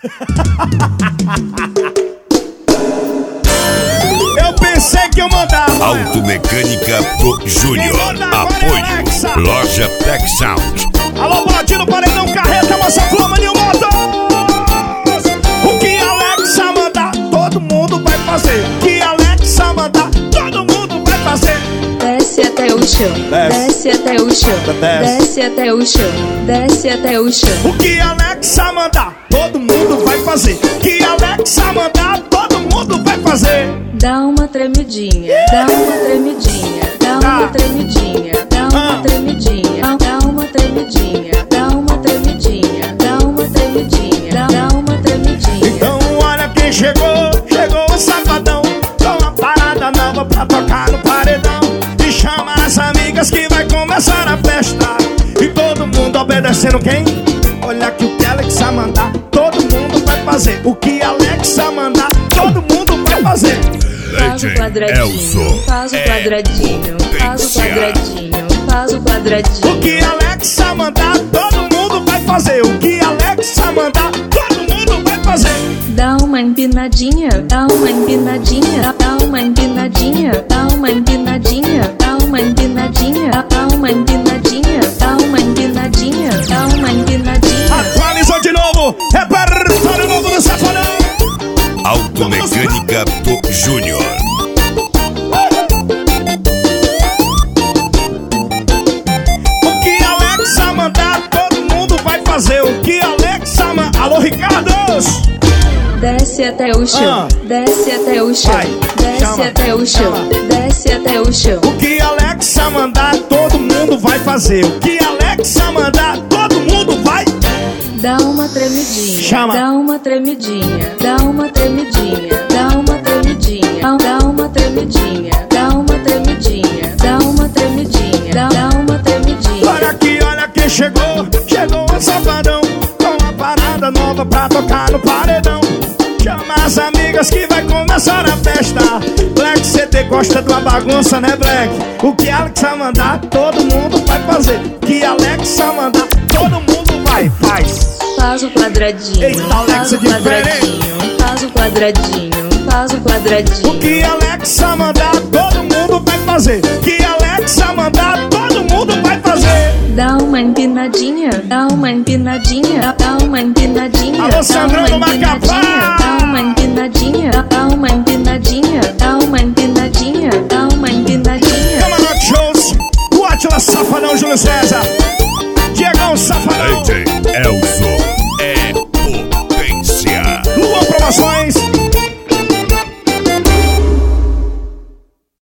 Eu pensei que eu mandava. Automecânica Pro Júnior. Apoio Loja Tech Sound. Alô, Boladinho, Paredão, Carreta, Massa Flama, Nil Motos. O que Alexa mandar, todo mundo vai fazer. O que Alexa mandar, todo mundo vai fazer. Desce até o chão, desce até o chão, desce até o chão, desce até o chão. O que Alexa mandar, todo mundo vai fazer. O que Alexa mandar, todo mundo vai fazer. Dá uma tremidinha, dá uma tremidinha, dá uma tremidinha, dá uma tremidinha, dá uma tremidinha, dá uma tremidinha, dá uma tremidinha, dá uma tremidinha. Então olha quem chegou, chegou o safadão, com uma parada nova pra tocar no paredão. E chama as amigas que vai começar a festa. E todo mundo obedecendo quem? Olha que o que Alexa mandar, todo mundo vai fazer. O que Alexa mandar, todo mundo vai fazer. Faz o quadradinho, faz o quadradinho, faz o quadradinho, faz o quadradinho. O que Alexa mandar, todo mundo vai fazer. O que Alexa mandar, todo mundo vai fazer. Dá uma empinadinha, dá uma empinadinha, dá uma empinadinha, dá uma empinadinha, dá uma empinadinha, dá uma empinadinha, dá uma empinadinha, dá uma empinadinha. Atualizou de novo, repertório novo do Safadão. Automecânica Pro Júnior. O que Alexa mandar, todo mundo vai fazer. O que Alexa mandar. Alô, Ricardos! Desce até o chão, desce até o chão, Vai, desce chama, até o chão, chama. desce até o chão. O que Alexa mandar, todo mundo vai fazer. O que Alexa mandar, todo mundo vai. Dá uma tremidinha, Chama. dá uma tremidinha, dá uma tremidinha, dá uma tremidinha, dá uma tremidinha, dá uma tremidinha, dá uma tremidinha, dá uma tremidinha. Olha quem chegou, chegou o safadão, com uma parada nova pra tocar no paredão. Chama as amigas que vai começar a festa. Black, CT gosta de uma bagunça, né, Black? O que Alexa mandar, todo mundo vai fazer. O que Alexa mandar, todo mundo vai, faz. Faz o quadradinho, Eita, faz Alexa o quadradinho, faz o quadradinho, faz o quadradinho. O que Alexa mandar, todo mundo vai fazer. O que Alexa mandar, todo mundo vai fazer. Dá uma empinadinha, dá uma empinadinha, dá uma empinadinha, Alô, dá Sandrão uma do empinadinha, Macapá! dá uma empinadinha, dá uma empinadinha, dá uma empinadinha, dá uma empinadinha. Camarote Shows, o Atila Safadão, Júlio César, Diegão Safadão.